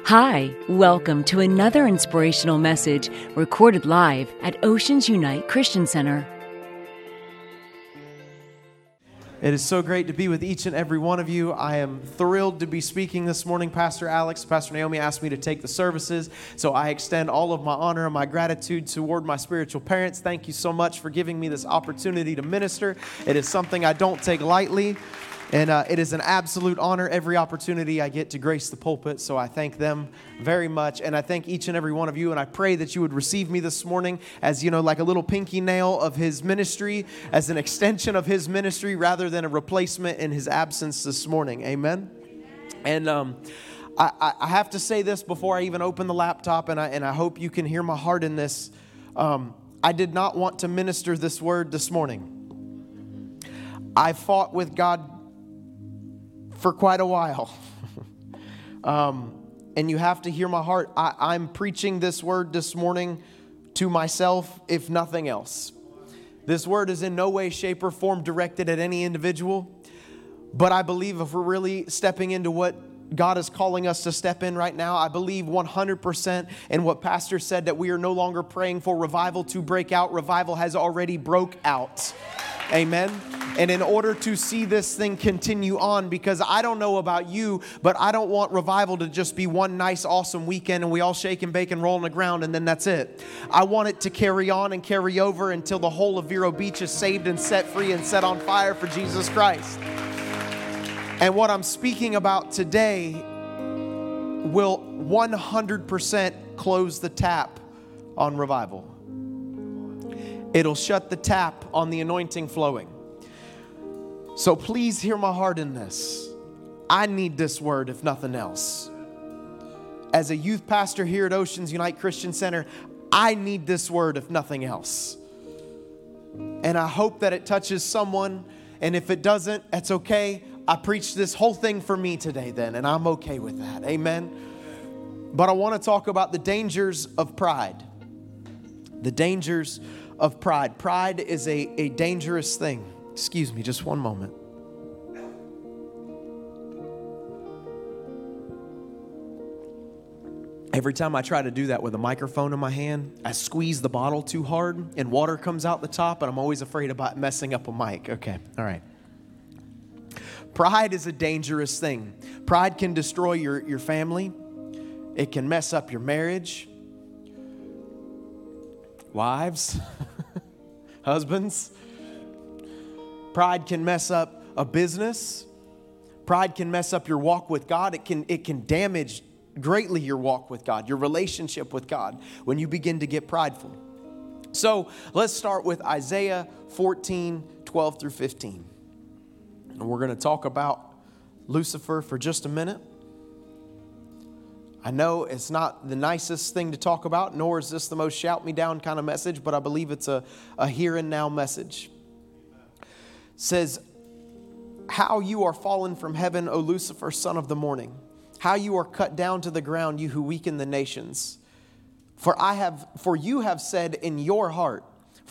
Hi, welcome to another inspirational message recorded live at Oceans Unite Christian Center. It is so great to be with each and every one of you. I am thrilled to be speaking this morning. Pastor Alex, Pastor Naomi asked me to take the services, so I extend all of my honor and my gratitude toward my spiritual parents. Thank you so much for giving me this opportunity to minister. It is something I don't take lightly, and it is an absolute honor every opportunity I get to grace the pulpit, so I thank them very much, and I thank each and every one of you, and I pray that you would receive me this morning as, like a little pinky nail of his ministry, as an extension of his ministry rather than a replacement in his absence this morning. Amen? And I have to say this before I even open the laptop, and I hope you can hear my heart in this. I did not want to minister this word this morning. I fought with God for quite a while. And you have to hear my heart. I'm preaching this word this morning to myself, if nothing else. This word is in no way, shape, or form directed at any individual. But I believe if we're really stepping into what God is calling us to step in right now, I believe 100% in what Pastor said, that we are no longer praying for revival to break out. Revival has already broke out. Amen. And in order to see this thing continue on, because I don't know about you, but I don't want revival to just be one nice, awesome weekend and we all shake and bake and roll on the ground and then that's it. I want it to carry on and carry over until the whole of Vero Beach is saved and set free and set on fire for Jesus Christ. And what I'm speaking about today will 100% close the tap on revival. It'll shut the tap on the anointing flowing. So please hear my heart in this. I need this word, if nothing else. As a youth pastor here at Oceans Unite Christian Center, I need this word, if nothing else. And I hope that it touches someone. And if it doesn't, that's okay. I preached this whole thing for me today then, and I'm okay with that. Amen. But I want to talk about the dangers of pride. The dangers of pride. Pride is a dangerous thing. Excuse me, just one moment. Every time I try to do that with a microphone in my hand, I squeeze the bottle too hard and water comes out the top, and I'm always afraid about messing up a mic. Okay, all right. Pride is a dangerous thing. Pride can destroy your family. It can mess up your marriage. Wives, husbands. Pride can mess up a business. Pride can mess up your walk with God. It can damage greatly your walk with God, your relationship with God, when you begin to get prideful. So let's start with Isaiah 14, 12 through 15. And we're going to talk about Lucifer for just a minute. I know it's not the nicest thing to talk about, nor is this the most shout me down kind of message, but I believe it's a here and now message. It says, how you are fallen from heaven, O Lucifer, son of the morning. How you are cut down to the ground, you who weaken the nations. For you have said in your heart,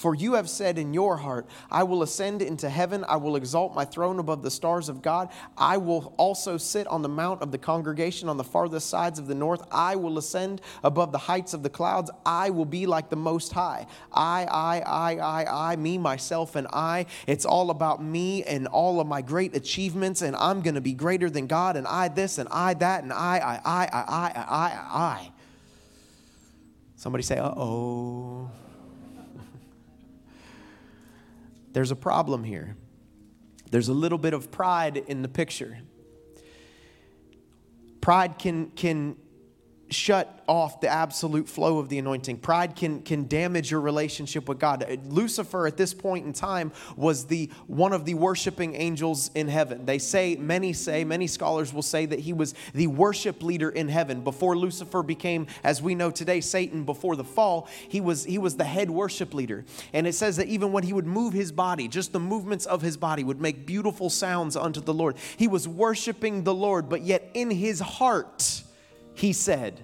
I will ascend into heaven. I will exalt my throne above the stars of God. I will also sit on the mount of the congregation on the farthest sides of the north. I will ascend above the heights of the clouds. I will be like the Most High. I, me, myself, and I. It's all about me and all of my great achievements, and I'm going to be greater than God, and I this, and I that, and I. Somebody say, uh-oh. There's a problem here. There's a little bit of pride in the picture. Pride can shut off the absolute flow of the anointing. Pride can damage your relationship with God. Lucifer at this point in time was one of the worshiping angels in heaven. Many scholars will say that he was the worship leader in heaven. Before Lucifer became, as we know today, Satan, before the fall, he was the head worship leader. And it says that even when he would move his body, just the movements of his body would make beautiful sounds unto the Lord. He was worshiping the Lord, but yet in his heart, he said,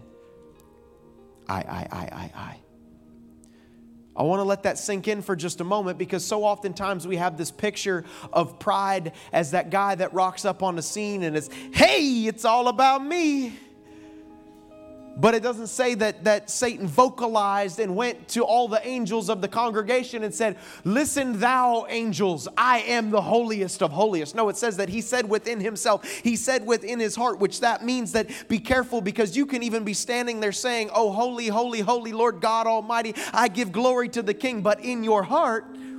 I. I want to let that sink in for just a moment, because so oftentimes we have this picture of pride as that guy that rocks up on the scene and is, hey, it's all about me. But it doesn't say that Satan vocalized and went to all the angels of the congregation and said, listen, thou angels, I am the holiest of holiest. No, it says that he said within himself, he said within his heart, which that means that be careful, because you can even be standing there saying, oh, holy, holy, holy Lord God Almighty, I give glory to the King. But in your heart,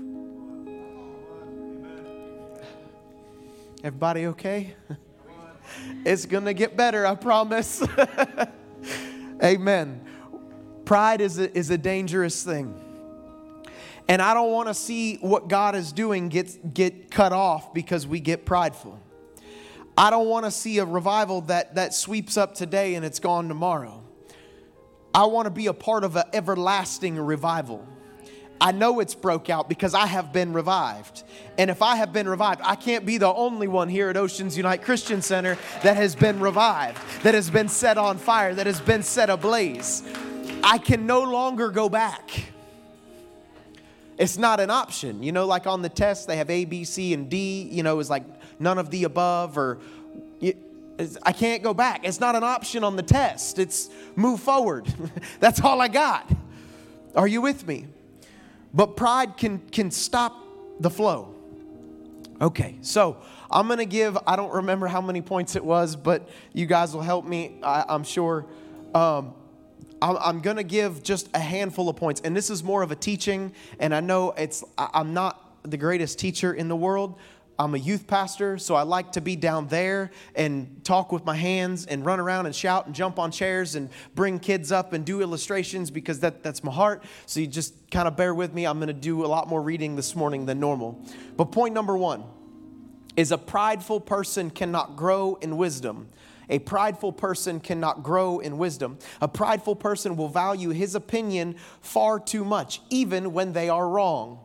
everybody okay? It's going to get better, I promise. Amen. Pride is a dangerous thing. And I don't want to see what God is doing get cut off because we get prideful. I don't want to see a revival that sweeps up today and it's gone tomorrow. I want to be a part of an everlasting revival. I know it's broke out because I have been revived. And if I have been revived, I can't be the only one here at Oceans Unite Christian Center that has been revived, that has been set on fire, that has been set ablaze. I can no longer go back. It's not an option. You know, like on the test, they have A, B, C, and D. You know, it's like none of the above, or I can't go back. It's not an option on the test. It's move forward. That's all I got. Are you with me? But pride can stop the flow. Okay, so I'm going to give, I don't remember how many points it was, but you guys will help me, I'm sure. I'm going to give just a handful of points. And this is more of a teaching, and I know I'm not the greatest teacher in the world. I'm a youth pastor, so I like to be down there and talk with my hands and run around and shout and jump on chairs and bring kids up and do illustrations because that's my heart. So you just kind of bear with me. I'm going to do a lot more reading this morning than normal. But point number 1 is a prideful person cannot grow in wisdom. A prideful person cannot grow in wisdom. A prideful person will value his opinion far too much, even when they are wrong.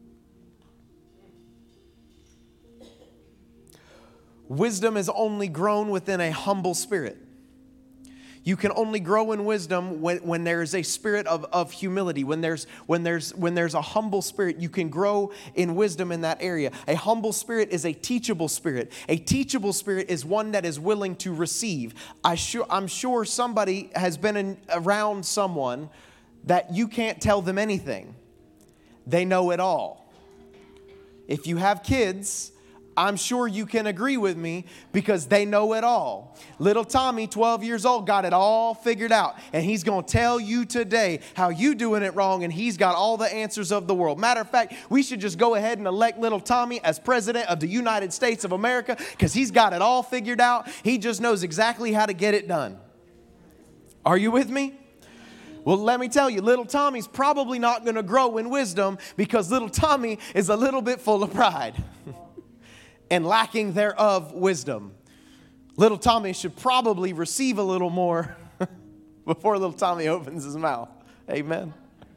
Wisdom is only grown within a humble spirit. You can only grow in wisdom when there is a spirit of humility. When there's a humble spirit, you can grow in wisdom in that area. A humble spirit is a teachable spirit. A teachable spirit is one that is willing to receive. I'm sure somebody has been around someone that you can't tell them anything. They know it all. If you have kids, I'm sure you can agree with me because they know it all. Little Tommy, 12 years old, got it all figured out. And he's going to tell you today how you doing it wrong, and he's got all the answers of the world. Matter of fact, we should just go ahead and elect little Tommy as president of the United States of America because he's got it all figured out. He just knows exactly how to get it done. Are you with me? Well, let me tell you, little Tommy's probably not going to grow in wisdom because little Tommy is a little bit full of pride. And lacking thereof wisdom. Little Tommy should probably receive a little more before little Tommy opens his mouth. Amen.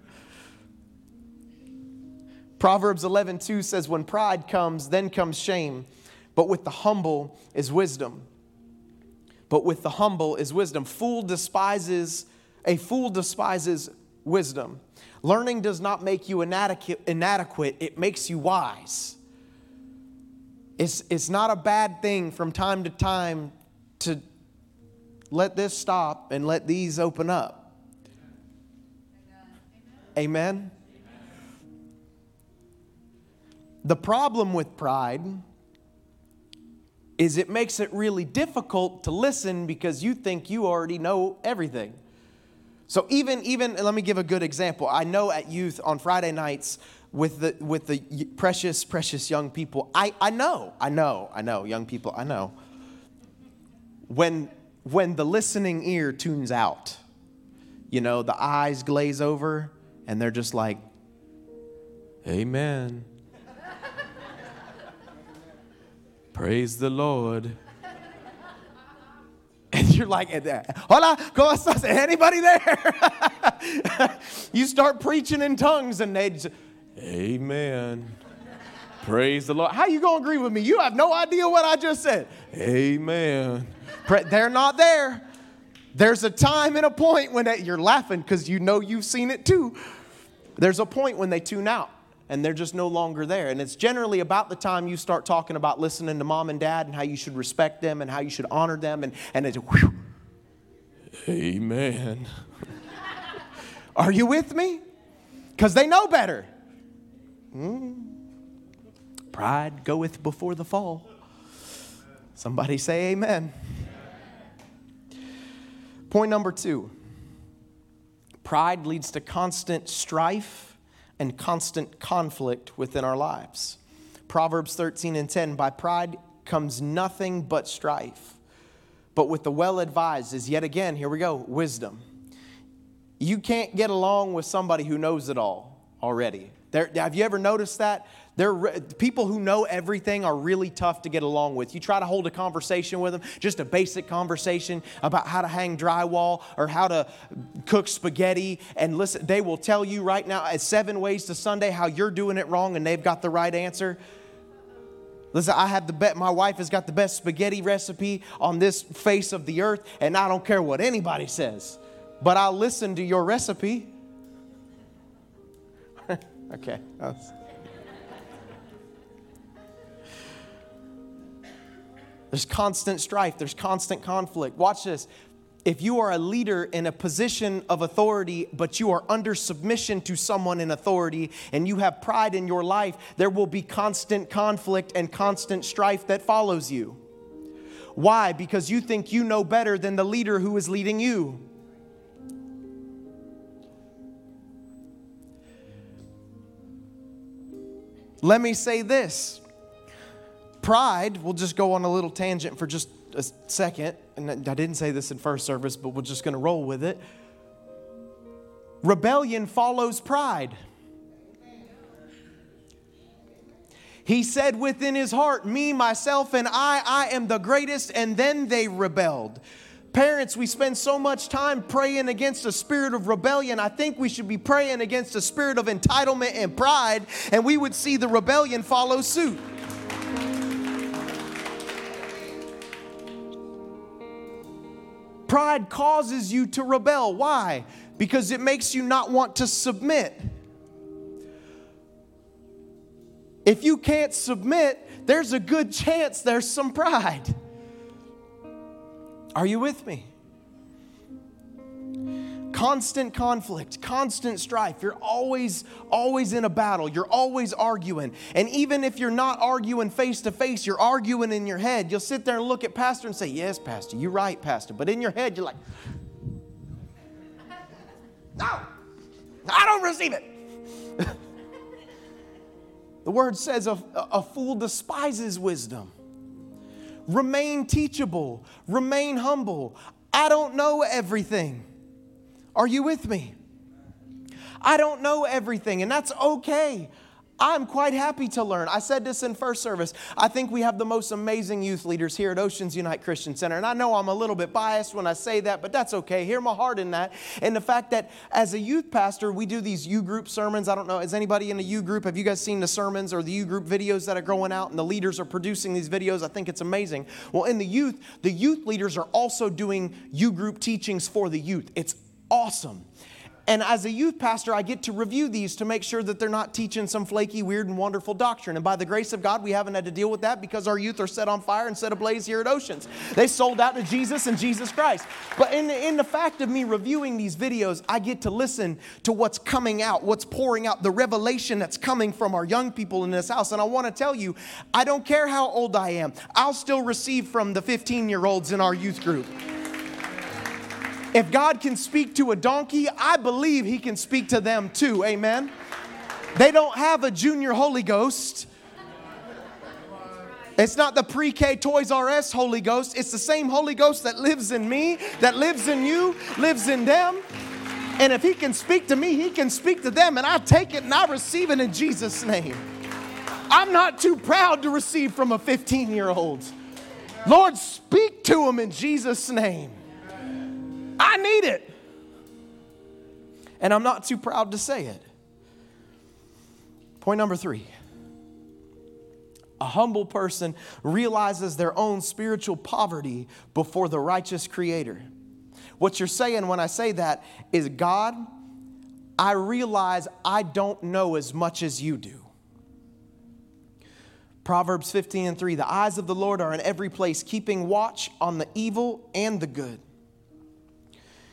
Proverbs 11:2 says, when pride comes, then comes shame. But with the humble is wisdom. But with the humble is wisdom. A fool despises wisdom. Learning does not make you inadequate. It makes you wise. It's not a bad thing from time to time to let this stop and let these open up. Amen? The problem with pride is it makes it really difficult to listen because you think you already know everything. So even let me give a good example. I know at youth on Friday nights, with the precious young people, I know, young people, I know. When the listening ear tunes out, you know, the eyes glaze over and they're just like, amen. Praise the Lord. And you're like, hola, ¿cómo estás? Anybody there? You start preaching in tongues and they just, amen. Praise the Lord. How you going to agree with me? You have no idea what I just said. Amen. They're not there. There's a time and a point when you're laughing because you know you've seen it too. There's a point when they tune out and they're just no longer there. And it's generally about the time you start talking about listening to mom and dad and how you should respect them and how you should honor them. And it's, whew, Amen. Are you with me? Because they know better. Pride goeth before the fall. Somebody say amen. Point number 2. Pride leads to constant strife and constant conflict within our lives. Proverbs 13:10, by pride comes nothing but strife. But with the well-advised is, yet again, here we go, wisdom. You can't get along with somebody who knows it all already. Have you ever noticed that? People who know everything are really tough to get along with. You try to hold a conversation with them, just a basic conversation about how to hang drywall or how to cook spaghetti, and listen, they will tell you right now at 7 ways to Sunday how you're doing it wrong and they've got the right answer. Listen, my wife has got the best spaghetti recipe on this face of the earth, and I don't care what anybody says, but I'll listen to your recipe. Okay. There's constant strife. There's constant conflict. Watch this. If you are a leader in a position of authority, but you are under submission to someone in authority, and you have pride in your life, there will be constant conflict and constant strife that follows you. Why? Because you think you know better than the leader who is leading you. Let me say this. Pride, we'll just go on a little tangent for just a second. And I didn't say this in first service, but we're just going to roll with it. Rebellion follows pride. He said within his heart, me, myself, and I am the greatest, and then they rebelled. Parents, we spend so much time praying against a spirit of rebellion. I think we should be praying against a spirit of entitlement and pride, and we would see the rebellion follow suit. Pride causes you to rebel. Why? Because it makes you not want to submit. If you can't submit, there's a good chance there's some pride. Are you with me? Constant conflict, constant strife. You're always in a battle. You're always arguing. And even if you're not arguing face to face, you're arguing in your head. You'll sit there and look at Pastor and say, yes, Pastor, you're right, Pastor. But in your head, you're like, no, I don't receive it. The word says a fool despises wisdom. Remain teachable. Remain humble. I don't know everything. Are you with me? I don't know everything, and that's okay. I'm quite happy to learn. I said this in first service. I think we have the most amazing youth leaders here at Oceans Unite Christian Center. And I know I'm a little bit biased when I say that, but that's okay. Hear my heart in that. And the fact that as a youth pastor, we do these U group sermons. I don't know, is anybody in a U group? Have you guys seen the sermons or the U group videos that are going out and the leaders are producing these videos? I think it's amazing. Well, in the youth leaders are also doing U group teachings for the youth. It's awesome. And as a youth pastor, I get to review these to make sure that they're not teaching some flaky, weird, and wonderful doctrine. And by the grace of God, we haven't had to deal with that because our youth are set on fire and set ablaze here at Oceans. They sold out to Jesus and Jesus Christ. But in the fact of me reviewing these videos, I get to listen to what's coming out, what's pouring out, the revelation that's coming from our young people in this house. And I want to tell you, I don't care how old I am. I'll still receive from the 15-year-olds in our youth group. If God can speak to a donkey, I believe He can speak to them too. Amen. They don't have a junior Holy Ghost. It's not the pre-K Toys R Us Holy Ghost. It's the same Holy Ghost that lives in me, that lives in you, lives in them. And if He can speak to me, He can speak to them. And I take it and I receive it in Jesus' name. I'm not too proud to receive from a 15-year-old. Lord, speak to them in Jesus' name. I need it. And I'm not too proud to say it. Point number 3. A humble person realizes their own spiritual poverty before the righteous Creator. What you're saying when I say that is, God, I realize I don't know as much as you do. Proverbs 15:3, the eyes of the Lord are in every place, keeping watch on the evil and the good.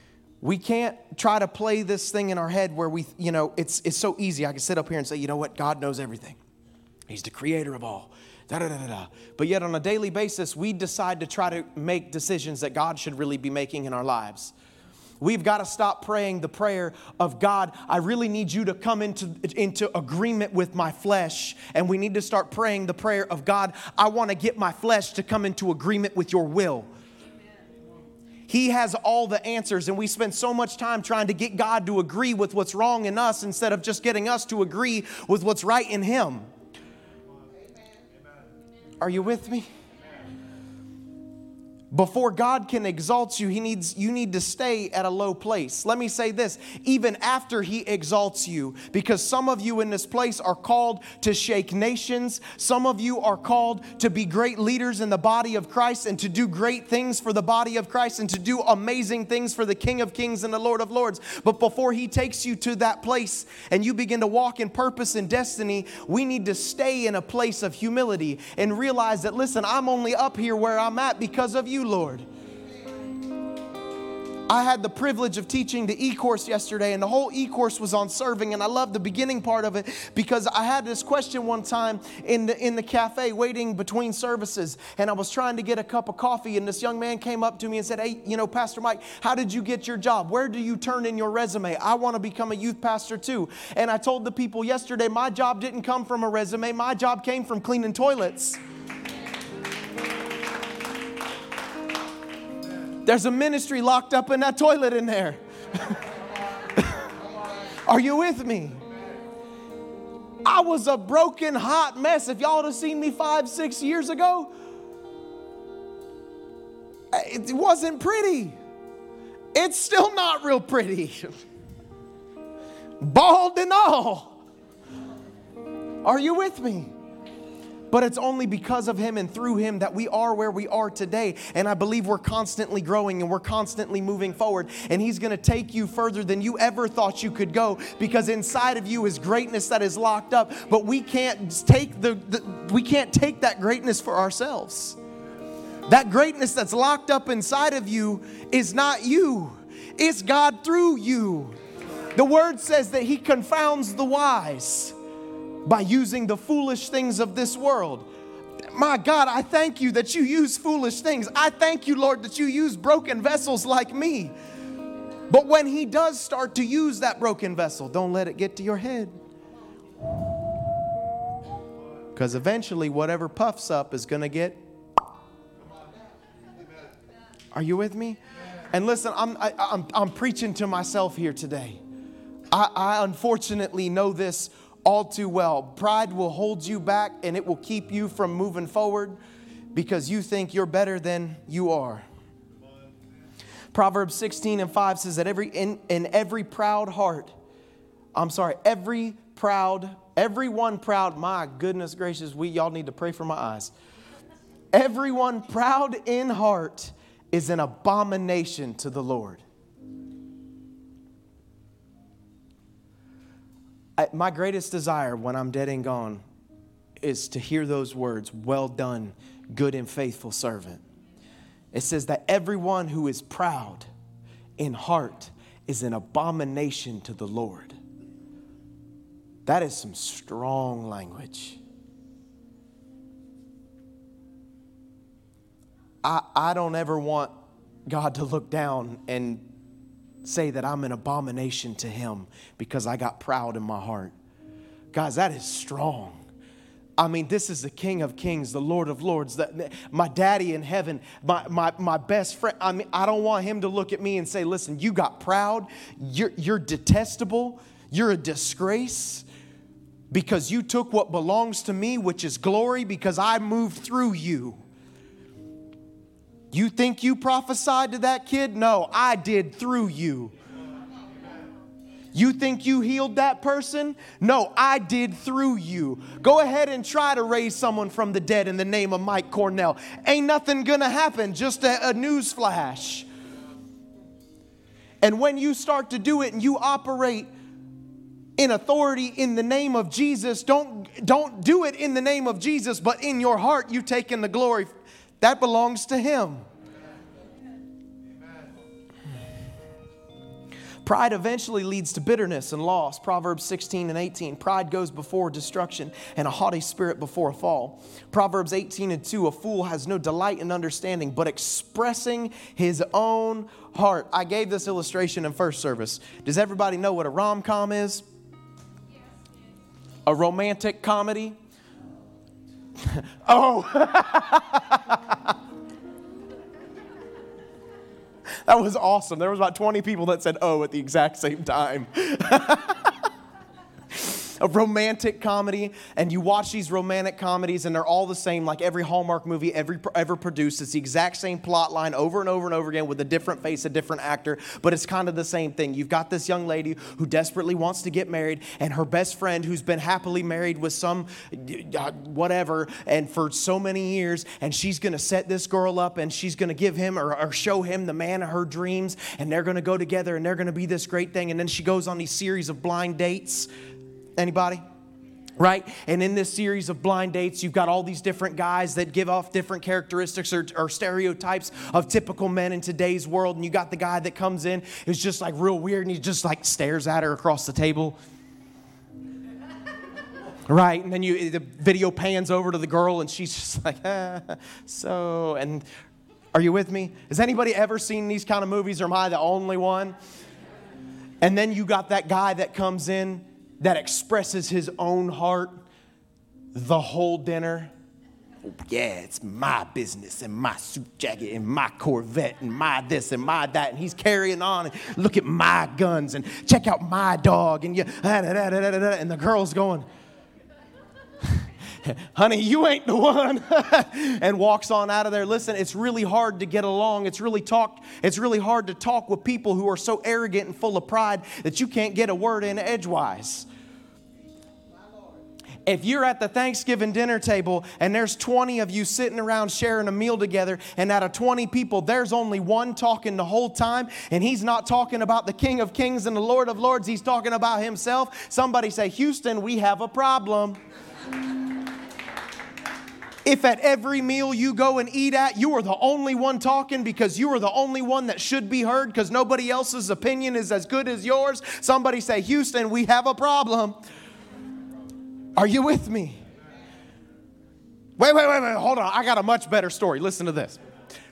We can't try to play this thing in our head where we, it's so easy. I can sit up here and say, you know what? God knows everything. He's the creator of all. Da, da, da, da, da. But yet on a daily basis, we decide to try to make decisions that God should really be making in our lives. We've got to stop praying the prayer of, God, I really need you to come into agreement with my flesh. And we need to start praying the prayer of, God, I want to get my flesh to come into agreement with your will. He has all the answers, and we spend so much time trying to get God to agree with what's wrong in us instead of just getting us to agree with what's right in Him. Are you with me? Before God can exalt you, you need to stay at a low place. Let me say this, even after He exalts you, because some of you in this place are called to shake nations. Some of you are called to be great leaders in the body of Christ and to do great things for the body of Christ and to do amazing things for the King of Kings and the Lord of Lords. But before He takes you to that place and you begin to walk in purpose and destiny, we need to stay in a place of humility and realize that, listen, I'm only up here where I'm at because of you, Lord. I had the privilege of teaching the e-course yesterday, and the whole e-course was on serving, and I loved the beginning part of it because I had this question one time in the cafe waiting between services, and I was trying to get a cup of coffee, and this young man came up to me and said, hey, Pastor Mike, how did you get your job? Where do you turn in your resume? I want to become a youth pastor too. And I told the people yesterday, my job didn't come from a resume. My job came from cleaning toilets. There's a ministry locked up in that toilet in there. Are you with me? I was a broken, hot mess. If y'all would have seen me 5-6 years ago, it wasn't pretty. It's still not real pretty. Bald and all. Are you with me? But it's only because of Him and through Him that we are where we are today. And I believe we're constantly growing and we're constantly moving forward. And He's going to take you further than you ever thought you could go, because inside of you is greatness that is locked up. But we can't take we can't take that greatness for ourselves. That greatness that's locked up inside of you is not you. It's God through you. The Word says that He confounds the wise by using the foolish things of this world. My God, I thank you that you use foolish things. I thank you, Lord, that you use broken vessels like me. But when He does start to use that broken vessel, don't let it get to your head. Because eventually whatever puffs up is going to get... Are you with me? And listen, I'm preaching to myself here today. I unfortunately know this all too well. Pride will hold you back and it will keep you from moving forward because you think you're better than you are. Proverbs 16:5 says that every everyone proud, my goodness gracious, y'all need to pray for my eyes. Everyone proud in heart is an abomination to the Lord. My greatest desire when I'm dead and gone is to hear those words, well done, good and faithful servant. It says that everyone who is proud in heart is an abomination to the Lord. That is some strong language. I don't ever want God to look down and say that I'm an abomination to Him because I got proud in my heart. Guys, that is strong. I mean, this is the King of Kings, the Lord of Lords, my daddy in heaven, my best friend. I mean, I don't want Him to look at me and say, listen, you got proud. You're detestable. You're a disgrace because you took what belongs to me, which is glory, because I moved through you. You think you prophesied to that kid? No, I did through you. You think you healed that person? No, I did through you. Go ahead and try to raise someone from the dead in the name of Mike Cornell. Ain't nothing gonna happen, just a news flash. And when you start to do it and you operate in authority in the name of Jesus, don't do it in the name of Jesus, but in your heart you take in the glory. That belongs to Him. Pride eventually leads to bitterness and loss. Proverbs 16:18. Pride goes before destruction, and a haughty spirit before a fall. Proverbs 18:2. A fool has no delight in understanding, but expressing his own heart. I gave this illustration in first service. Does everybody know what a rom-com is? A romantic comedy? Oh! That was awesome. There was about 20 people that said "oh" at the exact same time. A romantic comedy, and you watch these romantic comedies and they're all the same, like every Hallmark movie ever produced. It's the exact same plot line over and over and over again with a different face, a different actor, but it's kind of the same thing. You've got this young lady who desperately wants to get married, and her best friend who's been happily married with some whatever and for so many years, and she's going to set this girl up, and she's going to give him or show him the man of her dreams, and they're going to go together, and they're going to be this great thing. And then she goes on these series of blind dates. Anybody? Right? And in this series of blind dates, you've got all these different guys that give off different characteristics or stereotypes of typical men in today's world. And you got the guy that comes in who's just like real weird, and he just like stares at her across the table. Right? And then the video pans over to the girl, and she's just like, so, and are you with me? Has anybody ever seen these kind of movies, or am I the only one? And then you got that guy that comes in that expresses his own heart the whole dinner. Yeah, it's my business and my suit jacket and my Corvette and my this and my that. And he's carrying on. And look at my guns and check out my dog. And and the girl's going, honey, you ain't the one. And walks on out of there. Listen, it's really hard to get along. It's really hard to talk with people who are so arrogant and full of pride that you can't get a word in edgewise. If you're at the Thanksgiving dinner table and there's 20 of you sitting around sharing a meal together, and out of 20 people, there's only one talking the whole time, and he's not talking about the King of Kings and the Lord of Lords, he's talking about himself. Somebody say, Houston, we have a problem. If at every meal you go and eat at, you are the only one talking because you are the only one that should be heard because nobody else's opinion is as good as yours, somebody say, Houston, we have a problem. Are you with me? Wait, hold on. I got a much better story. Listen to this.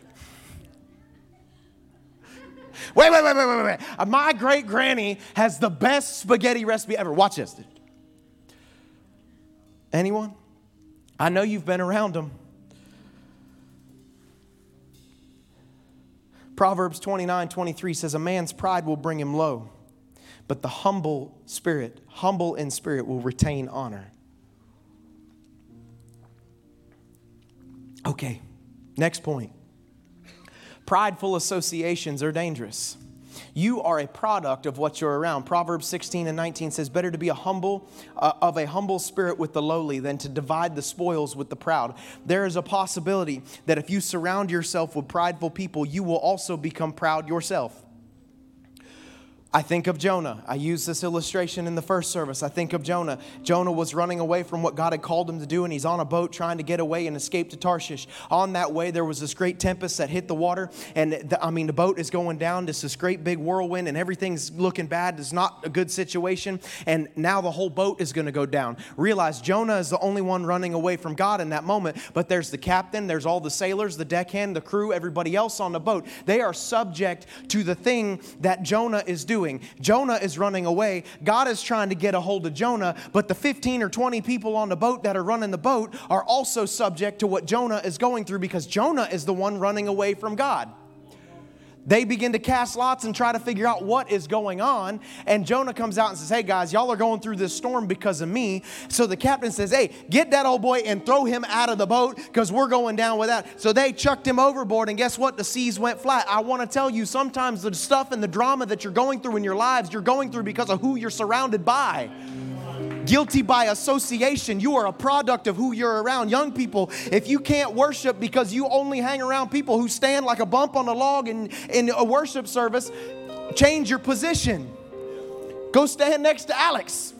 Wait. My great granny has the best spaghetti recipe ever. Watch this. Anyone? I know you've been around them. Proverbs 29:23 says, a man's pride will bring him low, but the humble in spirit will retain honor. Okay, next point. Prideful associations are dangerous. You are a product of what you're around. Proverbs 16:19 says, better to be of a humble spirit with the lowly than to divide the spoils with the proud. There is a possibility that if you surround yourself with prideful people, you will also become proud yourself. I think of Jonah. I used this illustration in the first service. I think of Jonah. Jonah was running away from what God had called him to do, and he's on a boat trying to get away and escape to Tarshish. On that way, there was this great tempest that hit the water, and the boat is going down. There's this great big whirlwind, and everything's looking bad. It's not a good situation, and now the whole boat is going to go down. Realize Jonah is the only one running away from God in that moment, but there's the captain, there's all the sailors, the deckhand, the crew, everybody else on the boat. They are subject to the thing that Jonah is doing. Jonah is running away. God is trying to get a hold of Jonah, but the 15 or 20 people on the boat that are running the boat are also subject to what Jonah is going through because Jonah is the one running away from God. They begin to cast lots and try to figure out what is going on. And Jonah comes out and says, hey guys, y'all are going through this storm because of me. So the captain says, hey, get that old boy and throw him out of the boat because we're going down with that. So they chucked him overboard, and guess what? The seas went flat. I want to tell you, sometimes the stuff and the drama that you're going through in your lives, you're going through because of who you're surrounded by. Guilty by association. You are a product of who you're around. Young people, if you can't worship because you only hang around people who stand like a bump on a log in a worship service, change your position. Go stand next to Alex.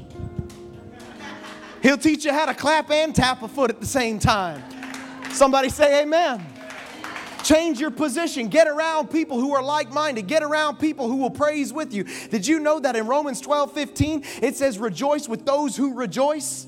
He'll teach you how to clap and tap a foot at the same time. Somebody say amen. Change your position. Get around people who are like-minded. Get around people who will praise with you. Did you know that in Romans 12:15, it says, rejoice with those who rejoice?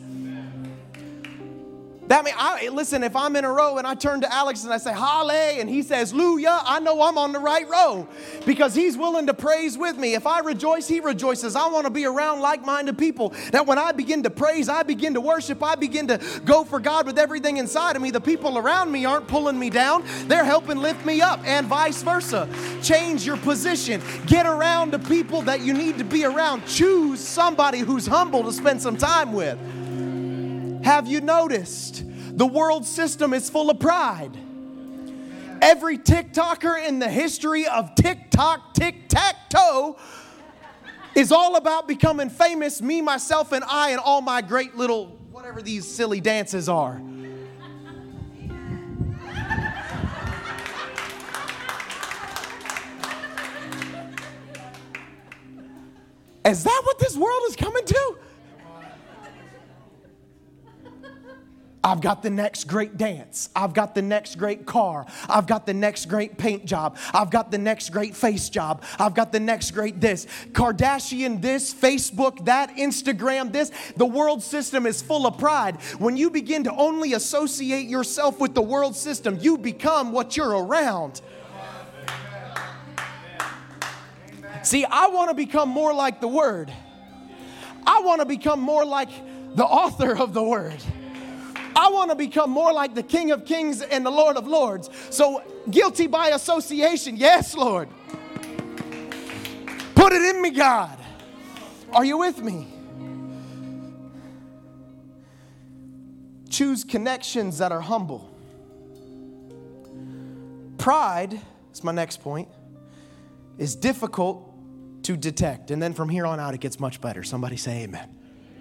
That means, listen, if I'm in a row and I turn to Alex and I say, Hale, and he says, Luya, I know I'm on the right row because he's willing to praise with me. If I rejoice, he rejoices. I want to be around like-minded people that when I begin to praise, I begin to worship, I begin to go for God with everything inside of me. The people around me aren't pulling me down. They're helping lift me up, and vice versa. Change your position. Get around the people that you need to be around. Choose somebody who's humble to spend some time with. Have you noticed the world system is full of pride? Every TikToker in the history of TikTok, tic-tac-toe is all about becoming famous, me, myself, and I, and all my great little, whatever these silly dances are. Is that what this world is coming to? I've got the next great dance. I've got the next great car. I've got the next great paint job. I've got the next great face job. I've got the next great this. Kardashian this, Facebook that, Instagram this. The world system is full of pride. When you begin to only associate yourself with the world system, you become what you're around. See, I want to become more like the Word. I want to become more like the author of the Word. I want to become more like the King of Kings and the Lord of Lords. So guilty by association. Yes, Lord. Put it in me, God. Are you with me? Choose connections that are humble. Pride, that's my next point, is difficult to detect. And then from here on out, it gets much better. Somebody say amen.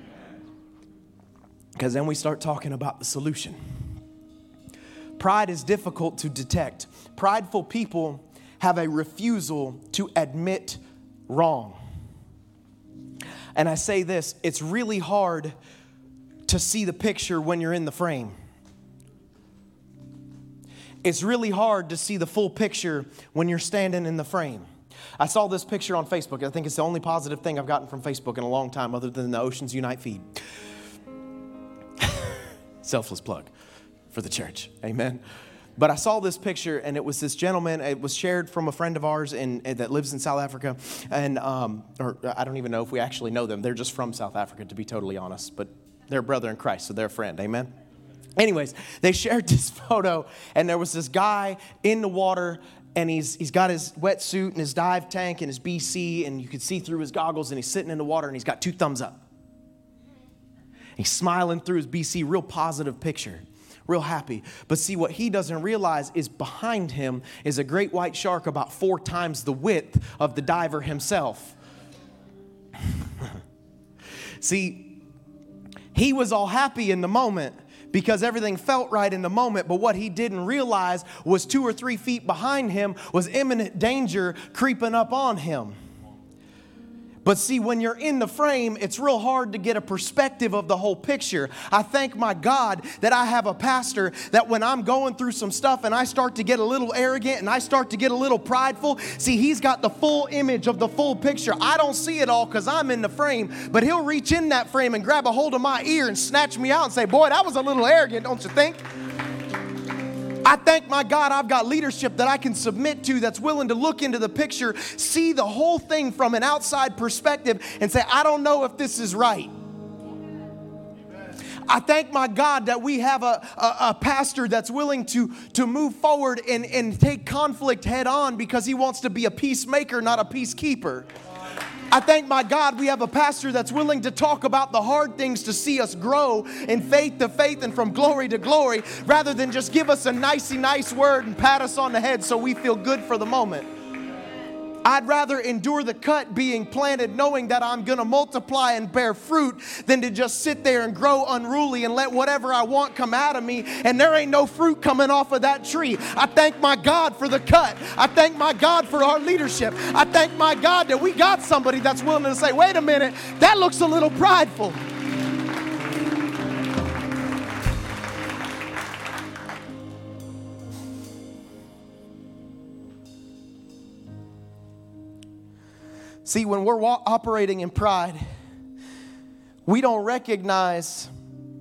Because then we start talking about the solution. Pride is difficult to detect. Prideful people have a refusal to admit wrong. And I say this, it's really hard to see the picture when you're in the frame. It's really hard to see the full picture when you're standing in the frame. I saw this picture on Facebook. I think it's the only positive thing I've gotten from Facebook in a long time other than the Oceans Unite feed. Selfless plug for the church. Amen. But I saw this picture, and it was this gentleman. It was shared from a friend of ours that lives in South Africa. And or I don't even know if we actually know them. They're just from South Africa, to be totally honest. But they're a brother in Christ, so they're a friend. Amen. Anyways, they shared this photo, and there was this guy in the water, and he's got his wetsuit and his dive tank and his BC, and you could see through his goggles, and he's sitting in the water, and he's got 2 thumbs up. He's smiling through his BC, real positive picture, real happy. But see, what he doesn't realize is behind him is a great white shark about 4 times the width of the diver himself. See, he was all happy in the moment because everything felt right in the moment, but what he didn't realize was 2 or 3 feet behind him was imminent danger creeping up on him. But see, when you're in the frame, it's real hard to get a perspective of the whole picture. I thank my God that I have a pastor that when I'm going through some stuff and I start to get a little arrogant and I start to get a little prideful, see, he's got the full image of the full picture. I don't see it all because I'm in the frame, but he'll reach in that frame and grab a hold of my ear and snatch me out and say, boy, that was a little arrogant, don't you think? I thank my God I've got leadership that I can submit to that's willing to look into the picture, see the whole thing from an outside perspective and say, I don't know if this is right. I thank my God that we have a pastor that's willing to move forward and take conflict head on because he wants to be a peacemaker, not a peacekeeper. I thank my God we have a pastor that's willing to talk about the hard things to see us grow in faith to faith and from glory to glory rather than just give us a nice word and pat us on the head so we feel good for the moment. I'd rather endure the cut being planted knowing that I'm going to multiply and bear fruit than to just sit there and grow unruly and let whatever I want come out of me and there ain't no fruit coming off of that tree. I thank my God for the cut. I thank my God for our leadership. I thank my God that we got somebody that's willing to say, wait a minute, that looks a little prideful. See, when we're operating in pride, we don't recognize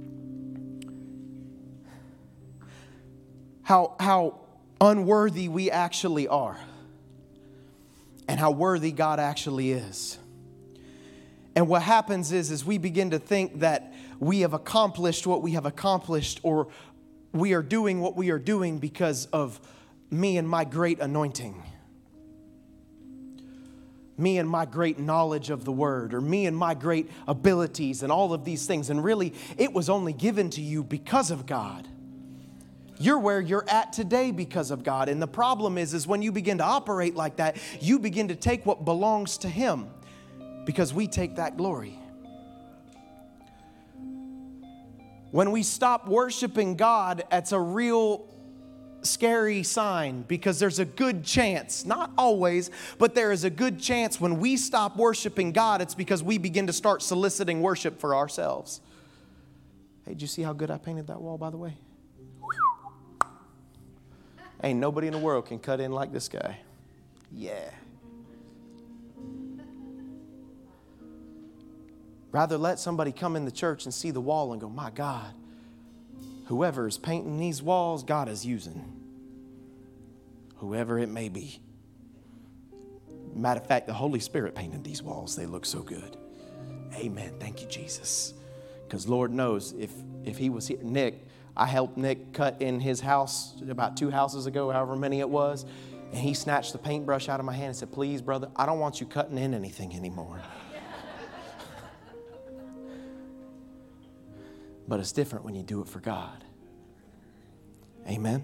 how unworthy we actually are and how worthy God actually is. And what happens is we begin to think that we have accomplished what we have accomplished, or we are doing what we are doing because of me and my great anointing, me and my great knowledge of the word, or me and my great abilities and all of these things. And really, it was only given to you because of God. You're where you're at today because of God. And the problem is when you begin to operate like that, you begin to take what belongs to Him, because we take that glory. When we stop worshiping God, that's a real scary sign, because there's a good chance, not always, but there is a good chance when we stop worshiping God, it's because we begin to start soliciting worship for ourselves. Hey, did you see how good I painted that wall, by the way? Ain't nobody in the world can cut in like this guy. Yeah. Rather let somebody come in the church and see the wall and go, my God, whoever is painting these walls, God is using. Whoever it may be. Matter of fact, the Holy Spirit painted these walls. They look so good. Amen. Thank you, Jesus. Because Lord knows if He was here. Nick, I helped Nick cut in his house about 2 houses ago, however many it was. And he snatched the paintbrush out of my hand and said, please, brother, I don't want you cutting in anything anymore. But it's different when you do it for God. Amen.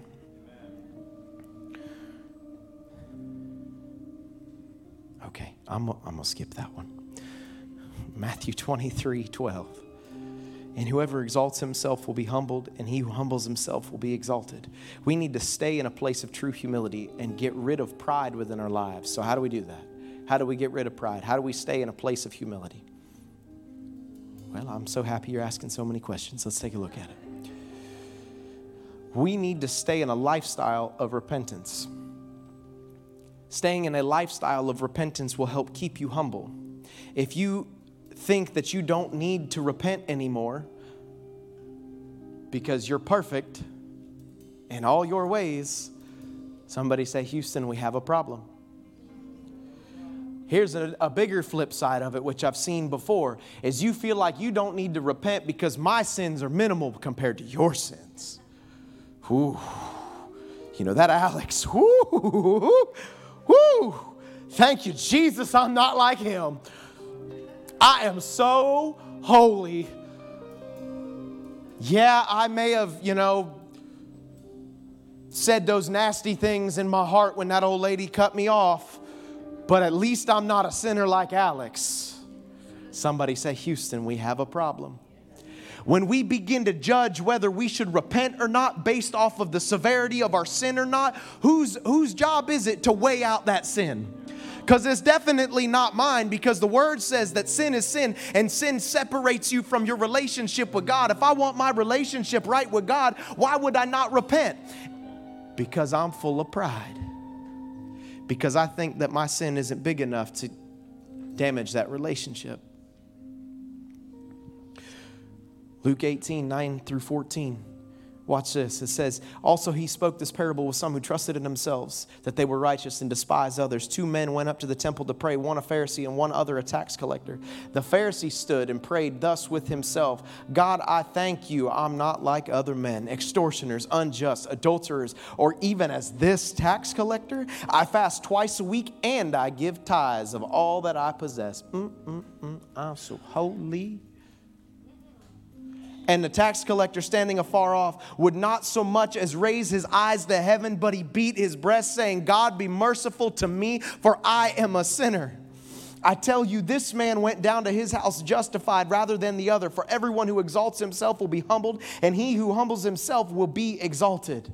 Okay, I'm going to skip that one. Matthew 23:12. And whoever exalts himself will be humbled, and he who humbles himself will be exalted. We need to stay in a place of true humility and get rid of pride within our lives. So how do we do that? How do we get rid of pride? How do we stay in a place of humility? Well, I'm so happy you're asking so many questions. Let's take a look at it. We need to stay in a lifestyle of repentance. Staying in a lifestyle of repentance will help keep you humble. If you think that you don't need to repent anymore because you're perfect in all your ways, somebody say, Houston, we have a problem. Here's a bigger flip side of it, which I've seen before, is you feel like you don't need to repent because my sins are minimal compared to your sins. Whew. You know that, Alex? Whew. Whew. Thank you, Jesus, I'm not like him. I am so holy. Yeah, I may have, said those nasty things in my heart when that old lady cut me off. But at least I'm not a sinner like Alex. Somebody say, Houston, we have a problem. When we begin to judge whether we should repent or not based off of the severity of our sin or not, whose job is it to weigh out that sin? Because it's definitely not mine, because the word says that sin is sin, and sin separates you from your relationship with God. If I want my relationship right with God, why would I not repent? Because I'm full of pride. Because I think that my sin isn't big enough to damage that relationship. Luke 18:9-14. Watch this. It says, also he spoke this parable with some who trusted in themselves that they were righteous and despised others. 2 men went up to the temple to pray, one a Pharisee and one other a tax collector. The Pharisee stood and prayed thus with himself, God, I thank you, I'm not like other men, extortioners, unjust, adulterers, or even as this tax collector. I fast twice a week and I give tithes of all that I possess. I'm so holy. And the tax collector, standing afar off, would not so much as raise his eyes to heaven, but he beat his breast, saying, God, be merciful to me, for I am a sinner. I tell you, this man went down to his house justified rather than the other. For everyone who exalts himself will be humbled, and he who humbles himself will be exalted.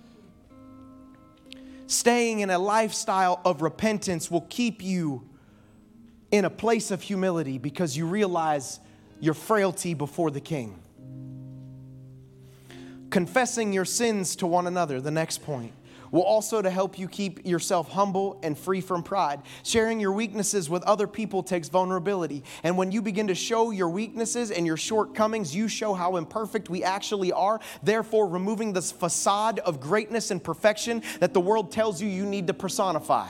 Staying in a lifestyle of repentance will keep you in a place of humility, because you realize your frailty before the King. Confessing your sins to one another, the next point. will also to help you keep yourself humble and free from pride. Sharing your weaknesses with other people takes vulnerability. And when you begin to show your weaknesses and your shortcomings, you show how imperfect we actually are, therefore removing this facade of greatness and perfection that the world tells you you need to personify.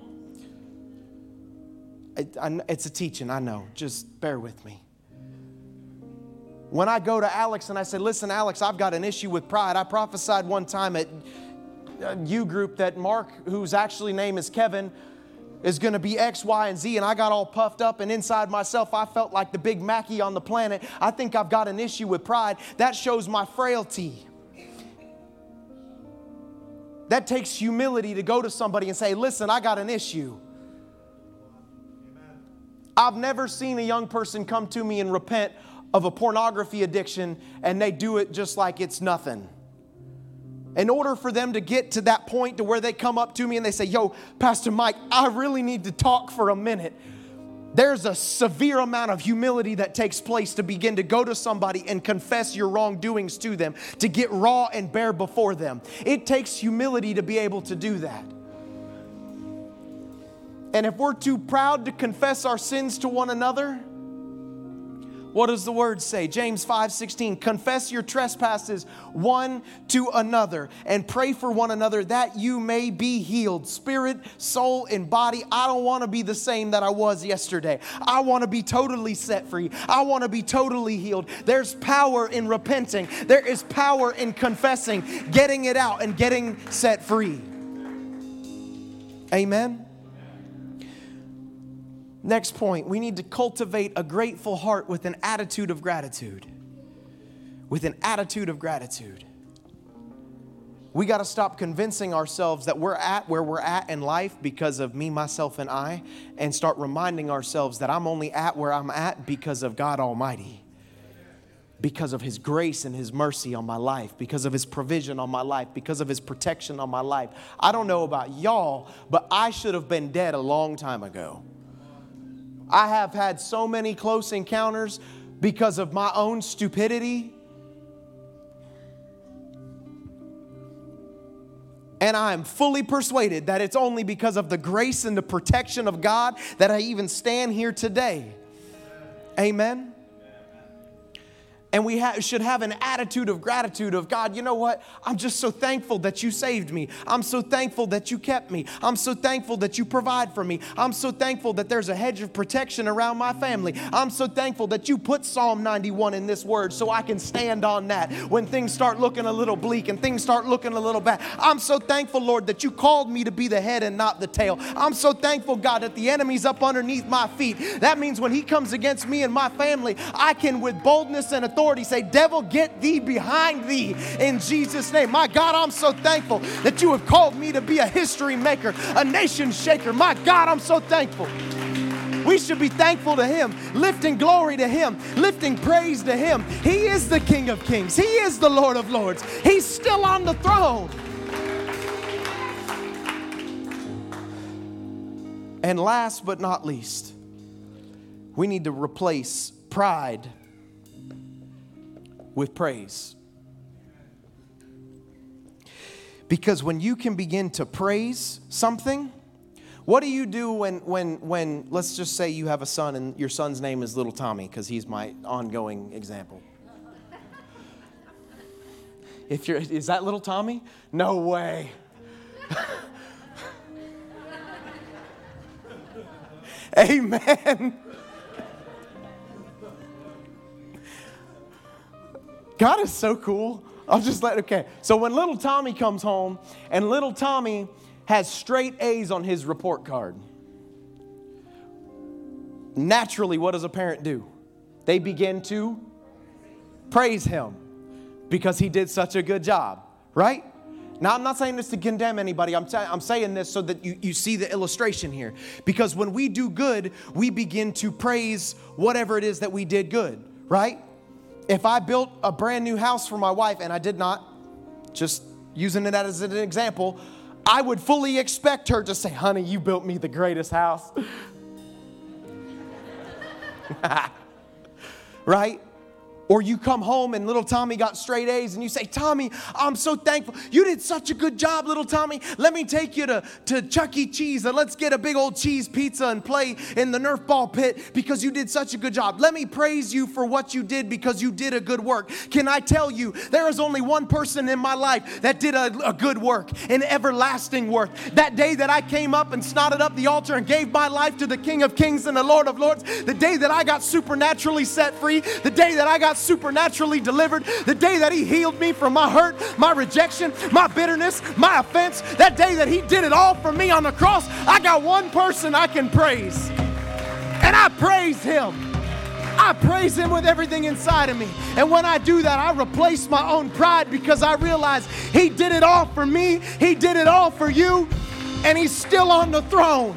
It's a teaching, I know. Just bear with me. When I go to Alex and I say, listen, Alex, I've got an issue with pride. I prophesied one time at a U group that Mark, whose actually name is Kevin, is going to be X, Y, and Z. And I got all puffed up, and inside myself, I felt like the Big Mackie on the planet. I think I've got an issue with pride. That shows my frailty. That takes humility to go to somebody and say, listen, I got an issue. I've never seen a young person come to me and repent of a pornography addiction, and they do it just like it's nothing. In order for them to get to that point to where they come up to me and they say, yo, Pastor Mike, I really need to talk for a minute. There's a severe amount of humility that takes place to begin to go to somebody and confess your wrongdoings to them, to get raw and bare before them. It takes humility to be able to do that. And if we're too proud to confess our sins to one another, what does the word say? James 5:16, confess your trespasses one to another and pray for one another that you may be healed. Spirit, soul, and body. I don't want to be the same that I was yesterday. I want to be totally set free. I want to be totally healed. There's power in repenting. There is power in confessing, getting it out, and getting set free. Amen. Next point, we need to cultivate a grateful heart with an attitude of gratitude. With an attitude of gratitude. We got to stop convincing ourselves that we're at where we're at in life because of me, myself, and I, and start reminding ourselves that I'm only at where I'm at because of God Almighty. Because of His grace and His mercy on my life, because of His provision on my life, because of His protection on my life. I don't know about y'all, but I should have been dead a long time ago. I have had so many close encounters because of my own stupidity. And I am fully persuaded that it's only because of the grace and the protection of God that I even stand here today. Amen. And we should have an attitude of gratitude of God, you know what? I'm just so thankful that you saved me. I'm so thankful that you kept me. I'm so thankful that you provide for me. I'm so thankful that there's a hedge of protection around my family. I'm so thankful that you put Psalm 91 in this word so I can stand on that when things start looking a little bleak and things start looking a little bad. I'm so thankful, Lord, that you called me to be the head and not the tail. I'm so thankful, God, that the enemy's up underneath my feet. That means when he comes against me and my family, I can with boldness and authority say, devil, get thee behind thee in Jesus' name. My God, I'm so thankful that you have called me to be a history maker, a nation shaker. My God, I'm so thankful. We should be thankful to Him, lifting glory to Him, lifting praise to Him. He is the King of Kings. He is the Lord of Lords. He's still on the throne. And last but not least, we need to replace pride with praise. Because when you can begin to praise something, what do you do when let's just say you have a son and your son's name is Little Tommy, because he's my ongoing example. Is that Little Tommy? No way. Amen. God is so cool. Okay. So when little Tommy comes home and little Tommy has straight A's on his report card, naturally, what does a parent do? They begin to praise him because he did such a good job, right? Now, I'm not saying this to condemn anybody. I'm saying this so that you see the illustration here. Because when we do good, we begin to praise whatever it is that we did good, right? If I built a brand new house for my wife, and I did not, just using it as an example, I would fully expect her to say, honey, you built me the greatest house. Right? Or you come home and little Tommy got straight A's and you say, Tommy, I'm so thankful. You did such a good job, little Tommy. Let me take you to Chuck E. Cheese and let's get a big old cheese pizza and play in the Nerf ball pit because you did such a good job. Let me praise you for what you did because you did a good work. Can I tell you, there is only one person in my life that did a good work, an everlasting work. That day that I came up and snotted up the altar and gave my life to the King of Kings and the Lord of Lords, the day that I got supernaturally set free, the day that I got supernaturally delivered, the day that He healed me from my hurt, my rejection, my bitterness, my offense, that day that He did it all for me on the cross, I got one person I can praise. And I praise Him. I praise Him with everything inside of me. And when I do that, I replace my own pride because I realize He did it all for me. He did it all for you. And He's still on the throne.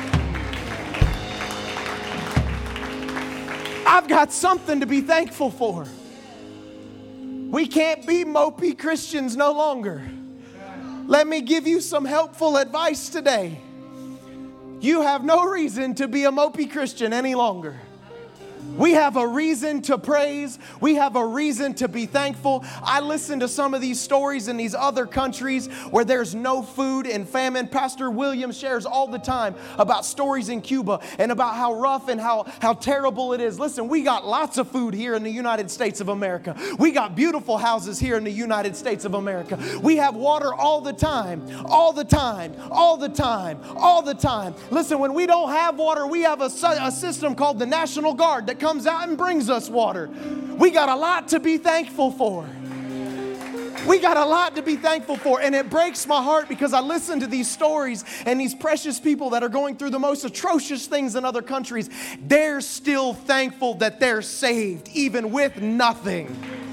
I've got something to be thankful for. We can't be mopey Christians no longer. Let me give you some helpful advice today. You have no reason to be a mopey Christian any longer. We have a reason to praise. We have a reason to be thankful. I listen to some of these stories in these other countries where there's no food and famine. Pastor William shares all the time about stories in Cuba and about how rough and how terrible it is. Listen, we got lots of food here in the United States of America. We got beautiful houses here in the United States of America. We have water all the time, all the time, all the time, all the time. Listen, when we don't have water, we have a system called the National Guard that comes out and brings us water. We got a lot to be thankful for. We got a lot to be thankful for. And it breaks my heart because I listen to these stories and these precious people that are going through the most atrocious things in other countries. They're still thankful that they're saved, even with nothing.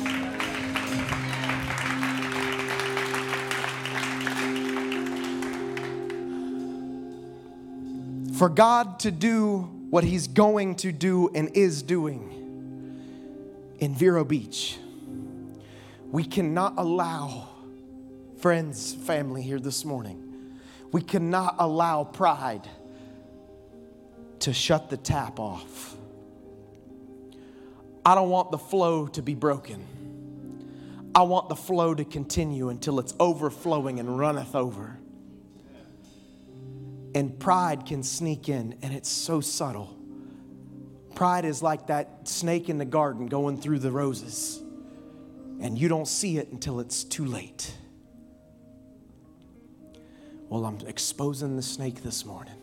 For God to do what He's going to do and is doing in Vero Beach, we cannot allow, friends, family here this morning, we cannot allow pride to shut the tap off. I don't want the flow to be broken. I want the flow to continue until it's overflowing and runneth over. And pride can sneak in, and it's so subtle. Pride is like that snake in the garden going through the roses, and you don't see it until it's too late. Well, I'm exposing the snake this morning.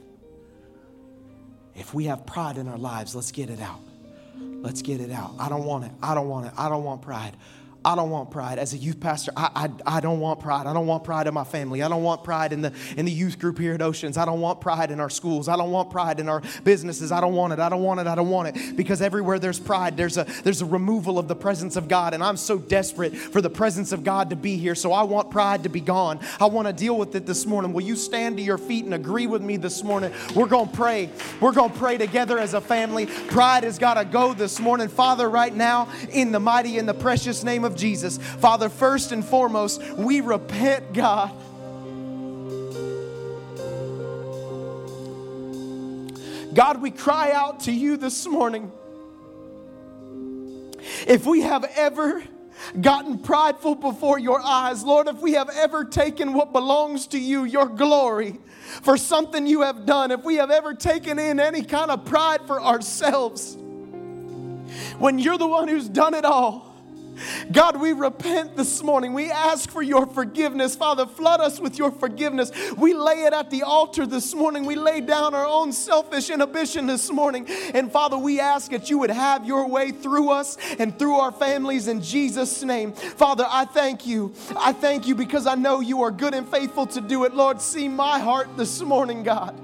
If we have pride in our lives, let's get it out. Let's get it out. I don't want it. I don't want it. I don't want pride. I don't want pride. As a youth pastor, I don't want pride. I don't want pride in my family. I don't want pride in the youth group here at Oceans. I don't want pride in our schools. I don't want pride in our businesses. I don't want it. I don't want it. I don't want it. Because everywhere there's pride, there's a removal of the presence of God. And I'm so desperate for the presence of God to be here. So I want pride to be gone. I want to deal with it this morning. Will you stand to your feet and agree with me this morning? We're going to pray. We're going to pray together as a family. Pride has got to go this morning. Father, right now, in the mighty and the precious name of Jesus. Father, first and foremost, we repent, God. God, we cry out to you this morning. If we have ever gotten prideful before your eyes, Lord, if we have ever taken what belongs to you, your glory, for something you have done, if we have ever taken in any kind of pride for ourselves, when you're the one who's done it all, God, we repent this morning. We ask for your forgiveness. Father, flood us with your forgiveness. We lay it at the altar this morning. We lay down our own selfish inhibition this morning. And Father, we ask that you would have your way through us and through our families in Jesus' name. Father, I thank you. I thank you because I know you are good and faithful to do it. Lord, see my heart this morning, God.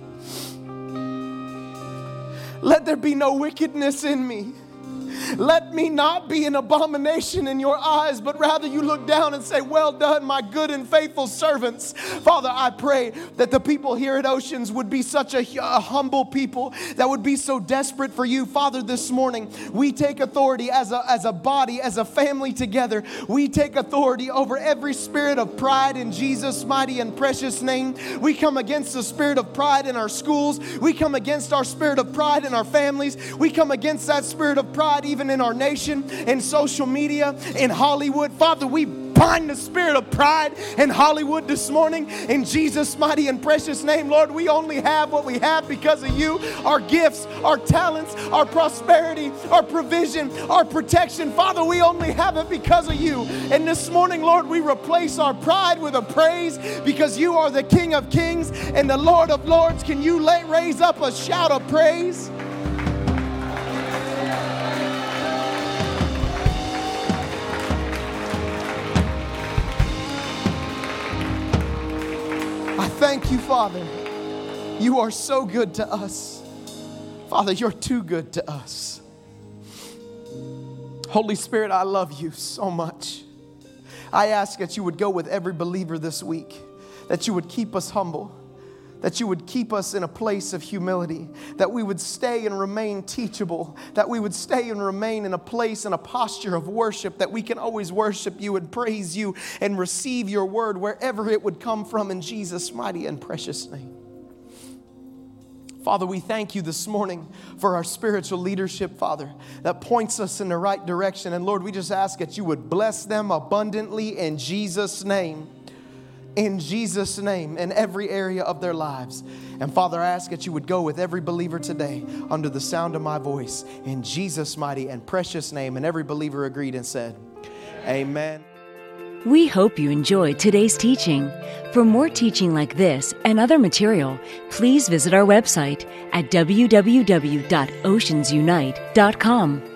Let there be no wickedness in me. Let me not be an abomination in your eyes, but rather you look down and say, well done, my good and faithful servants. Father, I pray that the people here at Oceans would be such a humble people that would be so desperate for you. Father, this morning, we take authority as a body, as a family together. We take authority over every spirit of pride in Jesus' mighty and precious name. We come against the spirit of pride in our schools. We come against our spirit of pride in our families. We come against that spirit of pride even even in our nation, in social media, in Hollywood. Father, we bind the spirit of pride in Hollywood this morning in Jesus' mighty and precious name. Lord, we only have what we have because of you. Our gifts, our talents, our prosperity, our provision, our protection. Father, we only have it because of you. And this morning, Lord, we replace our pride with a praise because you are the King of Kings and the Lord of Lords. Can you raise up a shout of praise? Thank you, Father. You are so good to us. Father, you're too good to us. Holy Spirit, I love you so much. I ask that you would go with every believer this week, that you would keep us humble, that you would keep us in a place of humility, that we would stay and remain teachable, that we would stay and remain in a place and a posture of worship, that we can always worship you and praise you and receive your word wherever it would come from, in Jesus' mighty and precious name. Father, we thank you this morning for our spiritual leadership, Father, that points us in the right direction. And Lord, we just ask that you would bless them abundantly in Jesus' name. In Jesus' name, in every area of their lives. And Father, I ask that you would go with every believer today under the sound of my voice. In Jesus' mighty and precious name. And every believer agreed and said, Amen. We hope you enjoyed today's teaching. For more teaching like this and other material, please visit our website at www.oceansunite.com.